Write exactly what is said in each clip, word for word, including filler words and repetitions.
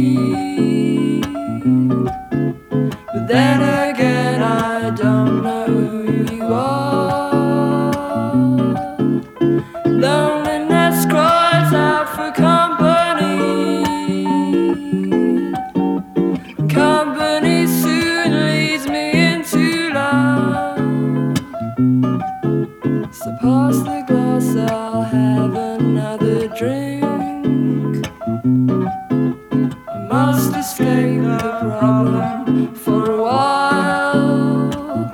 But then again, I don't know who you are. Loneliness cries out for company. Company soon leads me into love. So pass the glass, I'll have another drink. I must escape the problem for a while.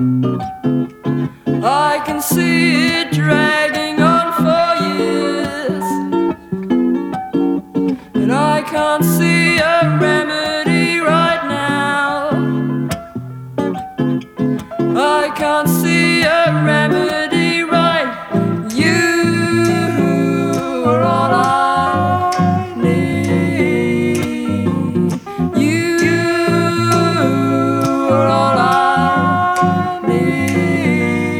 I can see it dragging on for years, and I can't see a remedy right now. I can't see a remedy right. You are all I need. You are all I need.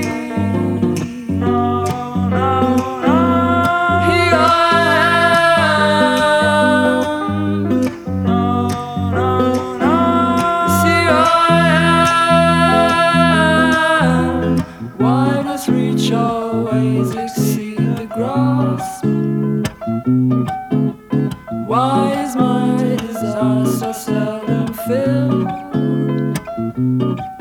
Here I am. Here I am. Why does reach always exceed the grasp? Why is my desire so seldom filled?